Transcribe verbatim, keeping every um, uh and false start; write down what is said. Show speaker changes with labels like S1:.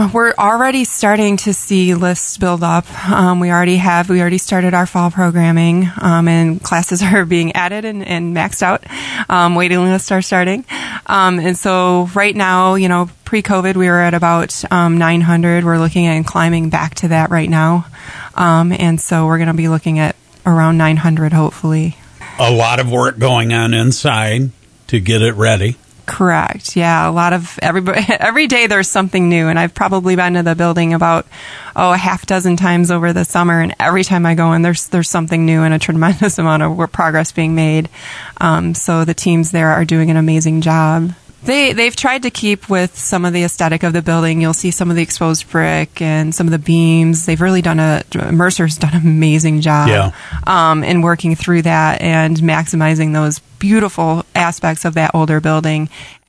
S1: Um, we're already starting to see lists build up. Um, we already have, we already started our fall programming, um, and classes are being added and, and maxed out. Um, waiting lists are starting. Um, and so right now, you know, pre-COVID, we were at about um, nine hundred. We're looking at climbing back to that right now. Um, and so we're going to be looking at around nine hundred, hopefully.
S2: A lot of work going on inside to get it ready.
S1: Correct. Yeah, a lot of everybody. Every day there's something new, and I've probably been to the building about oh a half dozen times over the summer, and every time I go in, there's there's something new and a tremendous amount of progress being made. Um, so the teams there are doing an amazing job. They, they've tried to keep with some of the aesthetic of the building. You'll see some of the exposed brick and some of the beams. They've really done a, Mercer's done an amazing job
S2: yeah.
S1: um, in working through that and maximizing those beautiful aspects of that older building